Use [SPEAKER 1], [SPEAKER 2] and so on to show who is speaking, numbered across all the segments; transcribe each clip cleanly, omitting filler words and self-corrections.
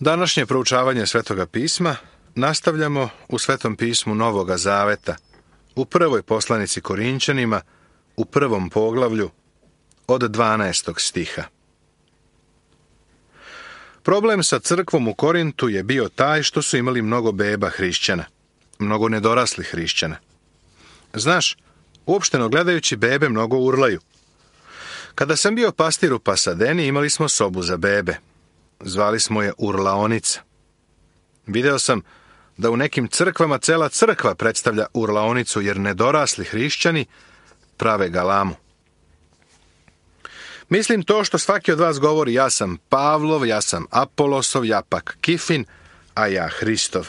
[SPEAKER 1] Današnje proučavanje Svetoga pisma nastavljamo u Svetom pismu Novoga Zaveta, u prvoj poslanici Korinćanima, u prvom poglavlju, od 12. stiha. Problem sa crkvom u Korintu je bio taj što su imali mnogo beba hrišćana, mnogo nedoraslih hrišćana. Znaš, uopšteno gledajući, bebe mnogo urlaju. Kada sam bio pastir u Pasadeni, imali smo sobu za bebe. Zvali smo je urlaonica. Video sam da u nekim crkvama cela crkva predstavlja urlaonicu, jer nedorasli hrišćani prave galamu. Mislim to što svaki od vas govori: ja sam Pavlov, ja sam Apolosov, ja pak Kifin, a ja Hristov.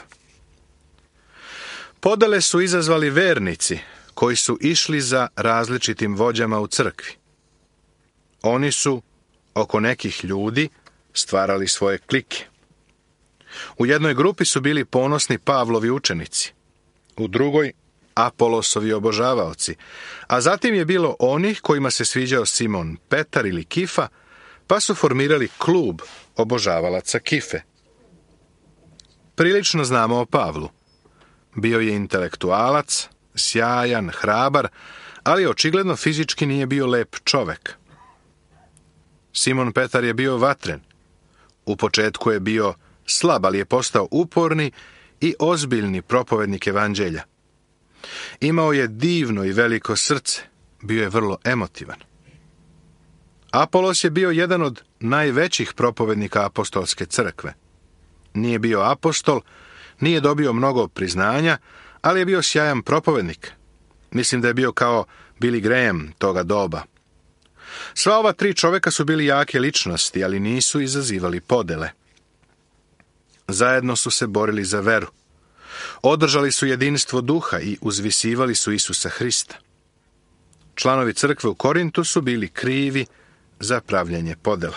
[SPEAKER 1] Podele su izazvali vernici koji su išli za različitim vođama u crkvi. Oni su oko nekih ljudi stvarali svoje klike. U jednoj grupi su bili ponosni Pavlovi učenici, u drugoj Apolosovi obožavaoci, a zatim je bilo onih kojima se sviđao Simon Petar ili Kifa, pa su formirali klub obožavalaca Kife. Prilično znamo o Pavlu. Bio je intelektualac, sjajan, hrabar, ali očigledno fizički nije bio lep čovek. Simon Petar je bio vatren. U početku je bio slab, ali je postao uporni i ozbiljni propovednik evanđelja. Imao je divno i veliko srce, bio je vrlo emotivan. Apolos je bio jedan od najvećih propovednika apostolske crkve. Nije bio apostol, nije dobio mnogo priznanja, ali je bio sjajan propovednik. Mislim da je bio kao Billy Graham toga doba. Sva ova tri čoveka su bili jake ličnosti, ali nisu izazivali podele. Zajedno su se borili za veru. Održali su jedinstvo duha i uzvisivali su Isusa Hrista. Članovi crkve u Korintu su bili krivi za pravljenje podela.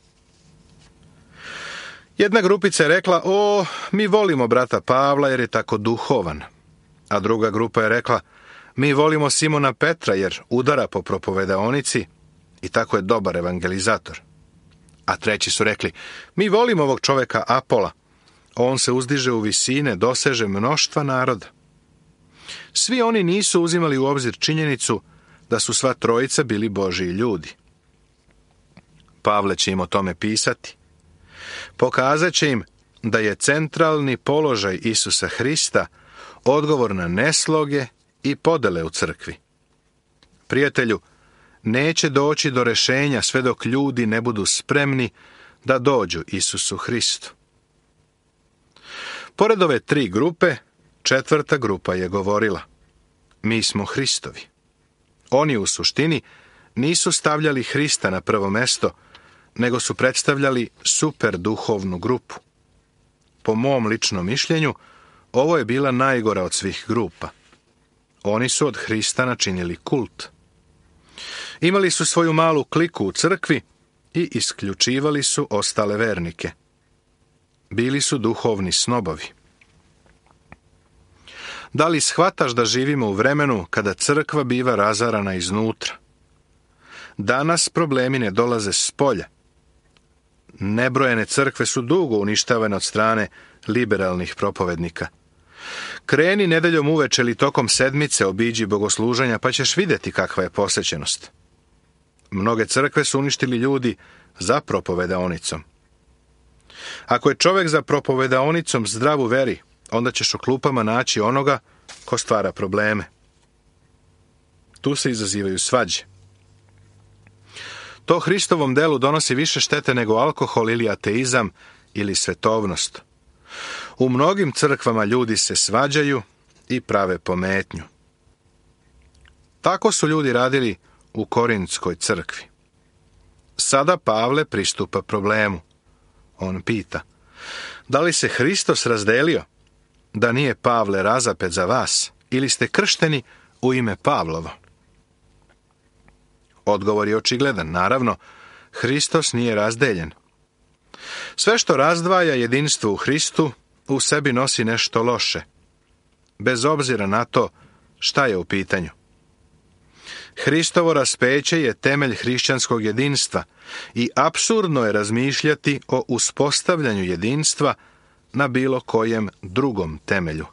[SPEAKER 1] Jedna grupica je rekla: mi volimo brata Pavla jer je tako duhovan. A druga grupa je rekla: mi volimo Simona Petra jer udara po propovedaonici i tako je dobar evangelizator. A treći su rekli: mi volimo ovog čoveka Apola. On se uzdiže u visine, doseže mnoštva naroda. Svi oni nisu uzimali u obzir činjenicu da su sva trojica bili Božji ljudi. Pavle će im o tome pisati. Pokazat će im da je centralni položaj Isusa Hrista odgovor na nesloge i podele u crkvi. Prijatelju, neće doći do rešenja sve dok ljudi ne budu spremni da dođu Isusu Hristu. Pored ove tri grupe, četvrta grupa je govorila: mi smo Hristovi. Oni u suštini nisu stavljali Hrista na prvo mesto, nego su predstavljali super duhovnu grupu. Po mom ličnom mišljenju, ovo je bila najgora od svih grupa. Oni su od Hrista načinili kult. Imali su svoju malu kliku u crkvi i isključivali su ostale vernike. Bili su duhovni snobovi. Da li shvataš da živimo u vremenu kada crkva biva razarana iznutra? Danas problemi ne dolaze s polja. Nebrojene crkve su dugo uništavane od strane liberalnih propovednika. Kreni nedeljom uveče ili tokom sedmice obiđi bogosluženja, pa ćeš vidjeti kakva je posvećenost. Mnoge crkve su uništili ljudi za propovedaonicom. Ako je čovjek za propovedaonicom zdrav u veri, onda ćeš u klupama naći onoga ko stvara probleme. Tu se izazivaju svađe. To Hristovom delu donosi više štete nego alkohol ili ateizam ili svetovnost. U mnogim crkvama ljudi se svađaju i prave pometnju. Tako su ljudi radili u Korintskoj crkvi. Sada Pavle pristupa problemu. On pita: da li se Hristos razdelio? Da nije Pavle razapet za vas? Ili ste kršteni u ime Pavlovo? Odgovor je očigledan. Naravno, Hristos nije razdeljen. Sve što razdvaja jedinstvo u Hristu u sebi nosi nešto loše, bez obzira na to šta je u pitanju. Hristovo raspeće je temelj hrišćanskog jedinstva i apsurdno je razmišljati o uspostavljanju jedinstva na bilo kojem drugom temelju.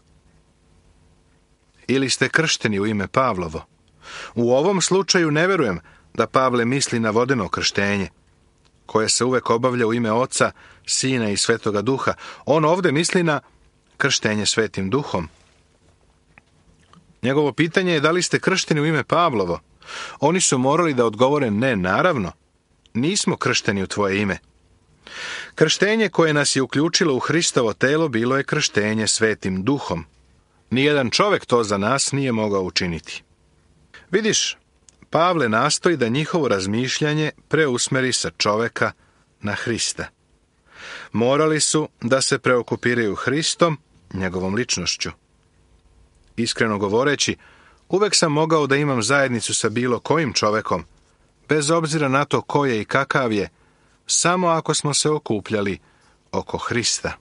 [SPEAKER 1] Ili ste kršteni u ime Pavlovo? U ovom slučaju ne verujem da Pavle misli na vodeno krštenje, koje se uvek obavlja u ime Oca, Sina i Svetoga Duha. On ovdje misli na krštenje Svetim Duhom. Njegovo pitanje je da li ste kršteni u ime Pavlovo. Oni su morali da odgovore ne, naravno. Nismo kršteni u tvoje ime. Krštenje koje nas je uključilo u Hristovo telo bilo je krštenje Svetim Duhom. Nijedan čovjek to za nas nije mogao učiniti. Vidiš, Pavle nastoji da njihovo razmišljanje preusmeri sa čoveka na Hrista. Morali su da se preokupiraju Hristom, njegovom ličnošću. Iskreno govoreći, uvek sam mogao da imam zajednicu sa bilo kojim čovekom, bez obzira na to ko je i kakav je, samo ako smo se okupljali oko Hrista.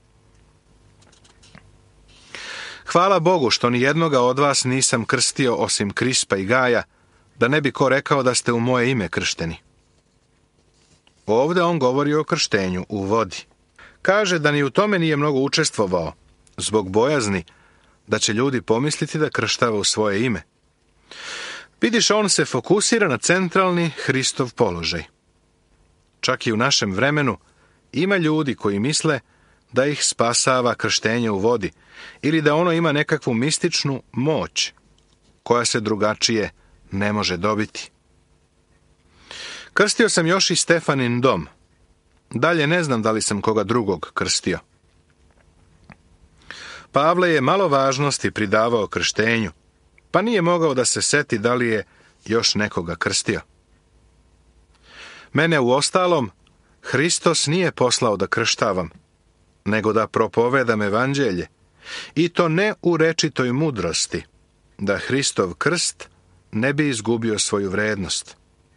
[SPEAKER 1] Hvala Bogu što ni jednoga od vas nisam krstio osim Krispa i Gaja, da ne bi ko rekao da ste u moje ime kršteni. Ovdje on govori o krštenju u vodi. Kaže da ni u tome nije mnogo učestvovao, zbog bojazni da će ljudi pomisliti da krštava u svoje ime. Vidiš, on se fokusira na centralni Hristov položaj. Čak i u našem vremenu ima ljudi koji misle da ih spasava krštenje u vodi ili da ono ima nekakvu mističnu moć koja se drugačije ne može dobiti. Krstio sam još i Stefanin dom. Dalje ne znam da li sam koga drugog krstio. Pavle je malo važnosti pridavao krštenju, pa nije mogao da se seti da li je još nekoga krstio. Mene u ostalom Hristos nije poslao da krštavam, nego da propovedam evanđelje, i to ne u rečitoj mudrosti, da Hristov krst ne bi izgubio svoju vrednost.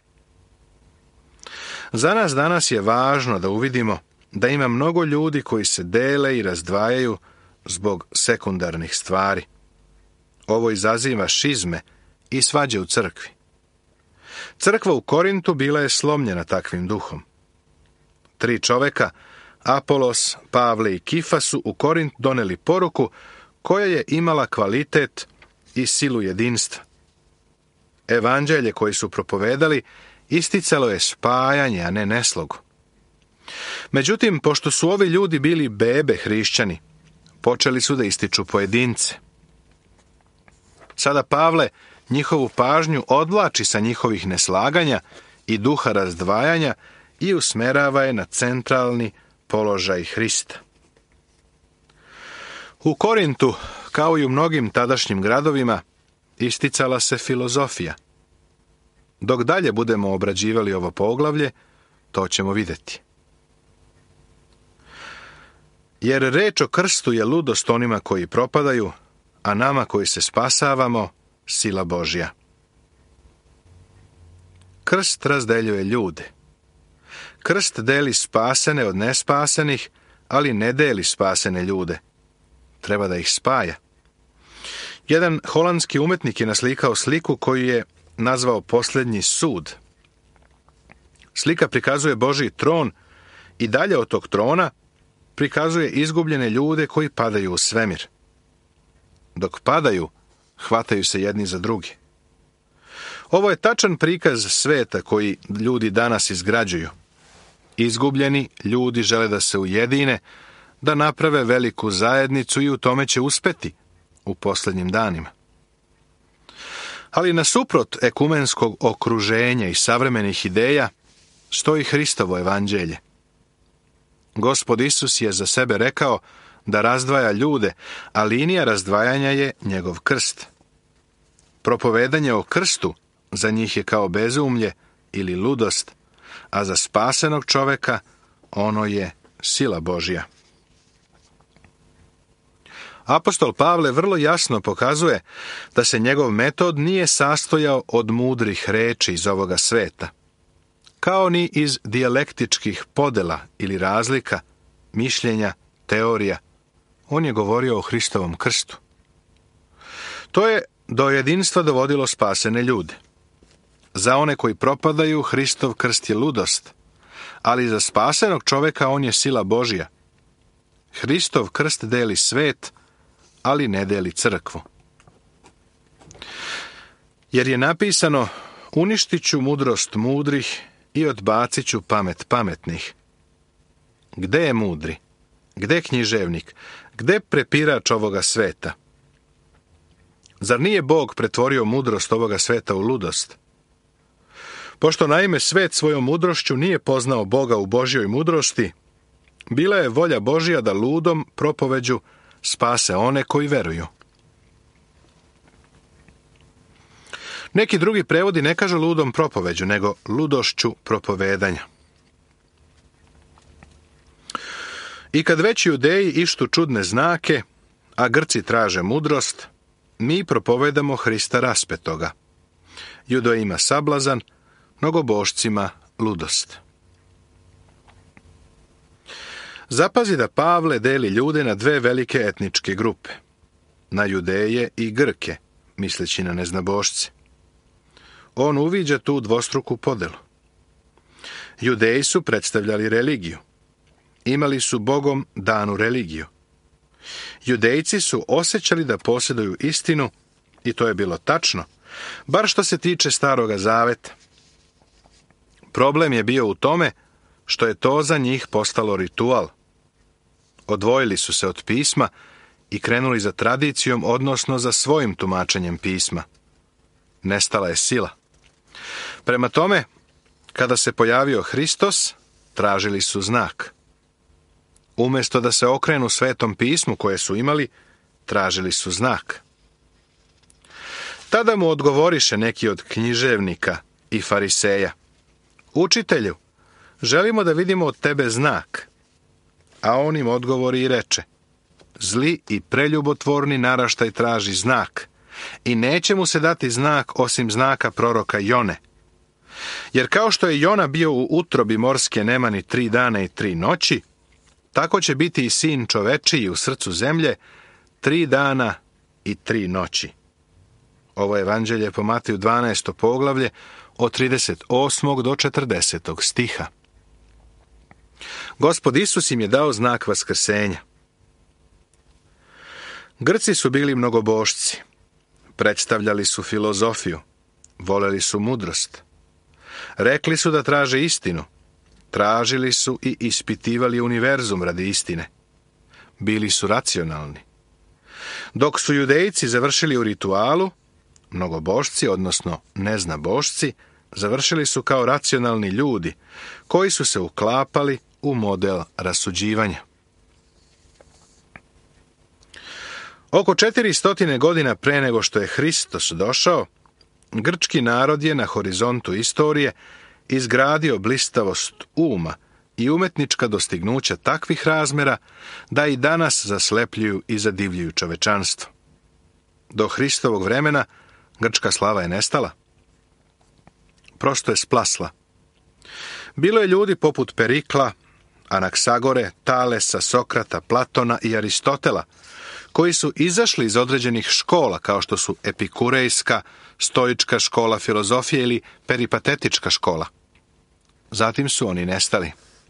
[SPEAKER 1] Za nas danas je važno da uvidimo da ima mnogo ljudi koji se dele i razdvajaju zbog sekundarnih stvari. Ovo izaziva šizme i svađe u crkvi. Crkva u Korintu bila je slomljena takvim duhom. 3 čoveka, Apolos, Pavle i Kifa, su u Korint doneli poruku koja je imala kvalitet i silu jedinstva. Evanđelje koje su propovedali isticalo je spajanje, a ne neslogu. Međutim, pošto su ovi ljudi bili bebe hrišćani, počeli su da ističu pojedince. Sada Pavle njihovu pažnju odvlači sa njihovih neslaganja i duha razdvajanja i usmerava je na centralni položaj Hrista. U Korintu, kao i u mnogim tadašnjim gradovima, isticala se filozofija. Dok dalje budemo obrađivali ovo poglavlje, to ćemo vidjeti. Jer reč o krstu je ludost onima koji propadaju, a nama koji se spasavamo, sila Božja. Krst razdeljuje ljude. Krst deli spasene od nespasenih, ali ne deli spasene ljude. Treba da ih spaja. Jedan holandski umetnik je naslikao sliku koju je nazvao Posljednji sud. Slika prikazuje Božji tron i dalje od tog trona prikazuje izgubljene ljude koji padaju u svemir. Dok padaju, hvataju se jedni za drugi. Ovo je tačan prikaz sveta koji ljudi danas izgrađuju. Izgubljeni ljudi žele da se ujedine, da naprave veliku zajednicu i u tome će uspeti u posljednjim danima. Ali nasuprot ekumenskog okruženja i savremenih ideja stoji Hristovo evanđelje. Gospod Isus je za sebe rekao da razdvaja ljude, a linija razdvajanja je njegov krst. Propovedanje o krstu za njih je kao bezumlje ili ludost, a za spasenog čoveka ono je sila Božja. Apostol Pavle vrlo jasno pokazuje da se njegov metod nije sastojao od mudrih reči iz ovoga sveta, kao ni iz dijalektičkih podela ili razlika, mišljenja, teorija. On je govorio o Hristovom krstu. To je do jedinstva dovodilo spasene ljude. Za one koji propadaju, Hristov krst je ludost, ali za spasenog čoveka on je sila Božja. Hristov krst deli svet, ali ne deli crkvu. Jer je napisano, uništit ću mudrost mudrih i odbacit ću pamet pametnih. Gde je mudri? Gde književnik? Gde prepirač ovoga sveta? Zar nije Bog pretvorio mudrost ovoga sveta u ludost? Pošto naime svet svojom mudrošću nije poznao Boga u Božjoj mudrosti, bila je volja Božja da ludom propoveđu spase one koji veruju. Neki drugi prevodi ne kažu ludom propoveđu, nego ludošću propovedanja. I kad već Judeji ištu čudne znake, a Grci traže mudrost, mi propovedamo Hrista raspetoga. Judejima sablazan, mnogobošcima ludost. Zapazi da Pavle deli ljude na dve velike etničke grupe, na Judeje i Grke, misleći na neznabošce. On uviđa tu dvostruku podelu. Judeji su predstavljali religiju. Imali su Bogom danu religiju. Judejci su osjećali da posjeduju istinu, i to je bilo tačno, bar što se tiče Staroga zaveta. Problem je bio u tome što je to za njih postalo ritual. Odvojili su se od pisma i krenuli za tradicijom, odnosno za svojim tumačenjem pisma. Nestala je sila. Prema tome, kada se pojavio Hristos, tražili su znak. Umjesto da se okrenu Svetom pismu koje su imali, tražili su znak. Tada mu odgovoriše neki od književnika i fariseja: Učitelju, želimo da vidimo od tebe znak. A on im odgovori i reče: Zli i preljubotvorni naraštaj traži znak, i neće mu se dati znak osim znaka proroka Jone. Jer kao što je Jona bio u utrobi morske nemani 3 dana i 3 noći, tako će biti i sin čovečiji u srcu zemlje 3 dana i 3 noći. Ovo je evanđelje po Mateju 12. poglavlje od 38. do 40. stiha. Gospod Isus im je dao znak vaskrsenja. Grci su bili mnogobošci. Predstavljali su filozofiju. Voleli su mudrost. Rekli su da traže istinu. Tražili su i ispitivali univerzum radi istine. Bili su racionalni. Dok su Judejci završili u ritualu, mnogobošci, odnosno neznabošci, završili su kao racionalni ljudi, koji su se uklapali u model rasuđivanja. Oko 400 godina pre nego što je Hristos došao, grčki narod je na horizontu istorije izgradio blistavost uma i umetnička dostignuća takvih razmera da i danas zaslepljuju i zadivljuju čovečanstvo. Do Hristovog vremena grčka slava je nestala. Prosto je splasla. Bilo je ljudi poput Perikla, Anaksagore, Talesa, Sokrata, Platona i Aristotela, koji su izašli iz određenih škola, kao što su epikurejska, stoička škola filozofije ili peripatetička škola. Zatim su oni nestali.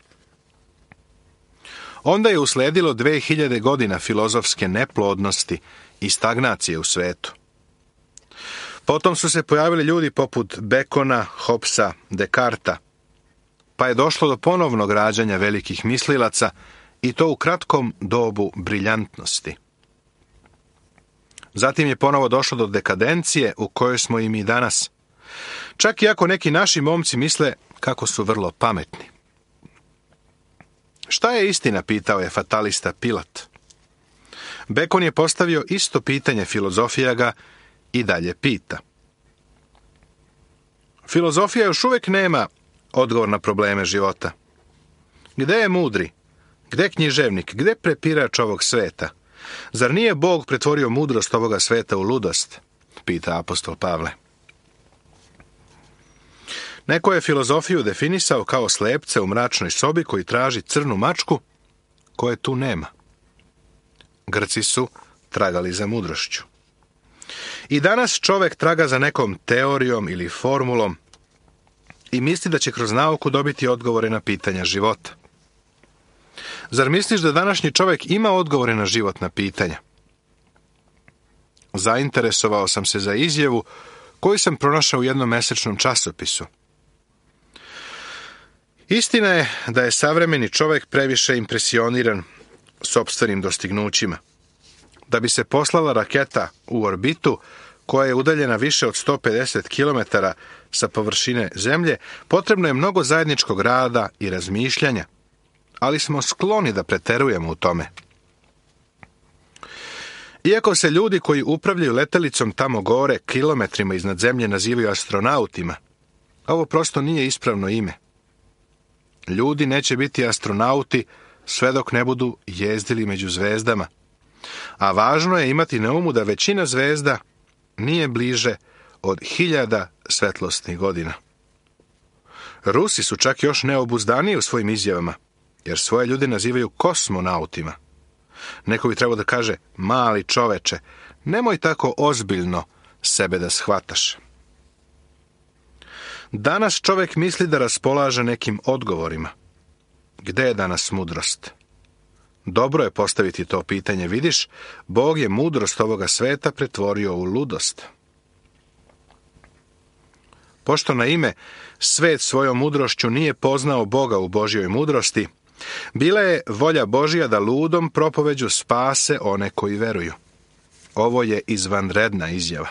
[SPEAKER 1] Onda je usledilo 2000 godina filozofske neplodnosti i stagnacije u svetu. Potom su se pojavili ljudi poput Bekona, Hobsa, Dekarta, pa je došlo do ponovnog rađanja velikih mislilaca i to u kratkom dobu briljantnosti. Zatim je ponovo došlo do dekadencije u kojoj smo i mi danas. Čak i ako neki naši momci misle kako su vrlo pametni. Šta je istina, pitao je fatalista Pilat. Bekon je postavio isto pitanje, filozofija ga i dalje pita. Filozofija još uvijek nema odgovor na probleme života. Gde je mudri? Gde književnik? Gde prepirač ovog sveta? Zar nije Bog pretvorio mudrost ovoga sveta u ludost? Pita apostol Pavle. Neko je filozofiju definisao kao slepce u mračnoj sobi koji traži crnu mačku koje tu nema. Grci su tragali za mudrošću. I danas čovjek traga za nekom teorijom ili formulom i misli da će kroz nauku dobiti odgovore na pitanja života. Zar misliš da današnji čovjek ima odgovore na životna pitanja? Zainteresovao sam se za izjavu koju sam pronašao u jednom mesečnom časopisu. Istina je da je savremeni čovjek previše impresioniran sopstvenim dostignućima. Da bi se poslala raketa u orbitu, koja je udaljena više od 150 km sa površine Zemlje, potrebno je mnogo zajedničkog rada i razmišljanja, ali smo skloni da preterujemo u tome. Iako se ljudi koji upravljaju letelicom tamo gore, kilometrima iznad Zemlje, nazivaju astronautima, ovo prosto nije ispravno ime. Ljudi neće biti astronauti sve dok ne budu jezdili među zvezdama, a važno je imati na umu da većina zvezda nije bliže od 1000 svetlosnih godina. Rusi su čak još neobuzdaniji u svojim izjavama, jer svoje ljude nazivaju kosmonautima. Neko bi trebao da kaže: mali čoveče, nemoj tako ozbiljno sebe da shvataš. Danas čovjek misli da raspolaže nekim odgovorima. Gde je danas mudrost? Dobro je postaviti to pitanje, vidiš, Bog je mudrost ovoga sveta pretvorio u ludost. Pošto na ime svet svojom mudrošću nije poznao Boga u Božjoj mudrosti, bila je volja Božja da ludom propoveđu spase one koji veruju. Ovo je izvanredna izjava.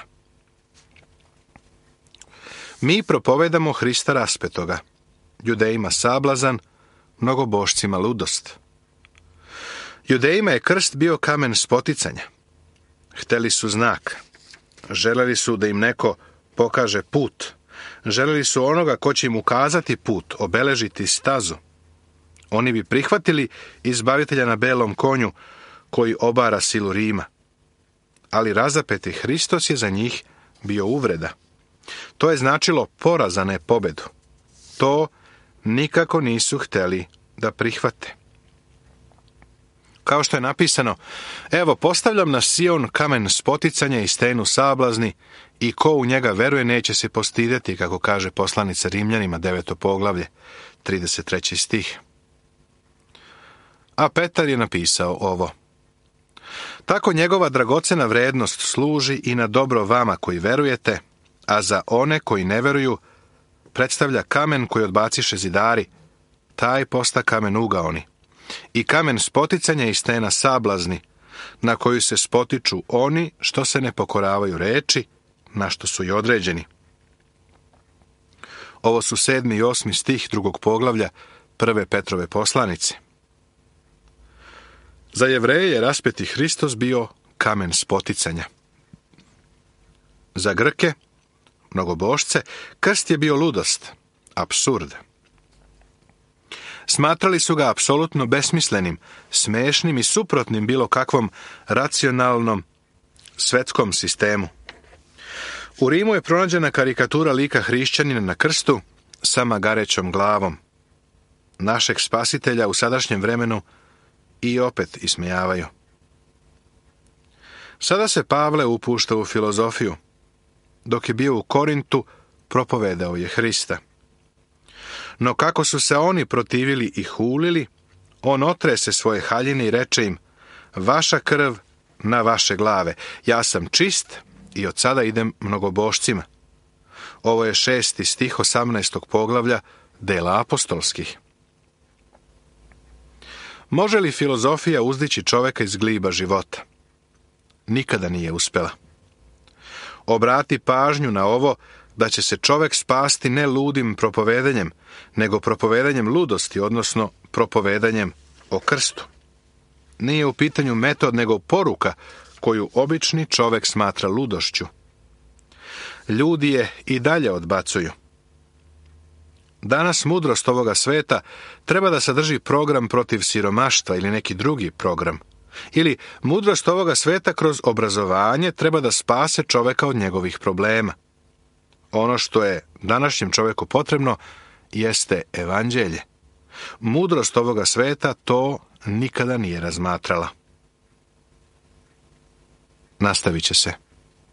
[SPEAKER 1] Mi propovedamo Hrista raspetoga, Judejima sablazan, mnogobošcima ludost. Judejima je krst bio kamen spoticanja. Hteli su znak. Želeli su da im neko pokaže put. Želeli su onoga ko će im ukazati put, obeležiti stazu. Oni bi prihvatili izbavitelja na belom konju koji obara silu Rima. Ali razapeti Hristos je za njih bio uvreda. To je značilo poraz, a ne pobedu. To nikako nisu hteli da prihvate. Kao što je napisano: evo, postavljam na Sion kamen spoticanja i stenu sablazni, i ko u njega veruje neće se postidjeti, kako kaže poslanica Rimljanima, 9. poglavlje, 33. stih. A Petar je napisao ovo: tako njegova dragocena vrednost služi i na dobro vama koji verujete, a za one koji ne veruju predstavlja kamen koji odbaciše zidari, taj posta kamen ugaoni, i kamen spoticanja i stena sablazni, na koju se spotiču oni što se ne pokoravaju reči, na što su i određeni. Ovo su 7. i 8. stih 2. poglavlja 1. Petrove poslanice. Za Jevreje je raspeti Hristos bio kamen spoticanja. Za Grke, mnogobošce, krst je bio ludost, apsurd. Smatrali su ga apsolutno besmislenim, smešnim i suprotnim bilo kakvom racionalnom svetskom sistemu. U Rimu je pronađena karikatura lika hrišćanina na krstu sa magarećom glavom. Našeg spasitelja u sadašnjem vremenu i opet ismejavaju. Sada se Pavle upušta u filozofiju. Dok je bio u Korintu, propovedao je Hrista. No kako su se oni protivili i hulili, on otrese svoje haljine i reče im: vaša krv na vaše glave, ja sam čist i od sada idem mnogobošcima. Ovo je 6. stih 18. poglavlja Dela apostolskih. Može li filozofija uzdići čoveka iz gliba života? Nikada nije uspela. Obrati pažnju na ovo da će se čovek spasti ne ludim propovedanjem, nego propovedanjem ludosti, odnosno propovedanjem o krstu. Nije u pitanju metod, nego poruka koju obični čovek smatra ludošću. Ljudi je i dalje odbacuju. Danas mudrost ovoga sveta treba da sadrži program protiv siromaštva ili neki drugi program. Ili mudrost ovoga sveta kroz obrazovanje treba da spase čoveka od njegovih problema. Ono što je današnjem čoveku potrebno jeste evanđelje. Mudrost ovoga sveta to nikada nije razmatrala. Nastavit će se.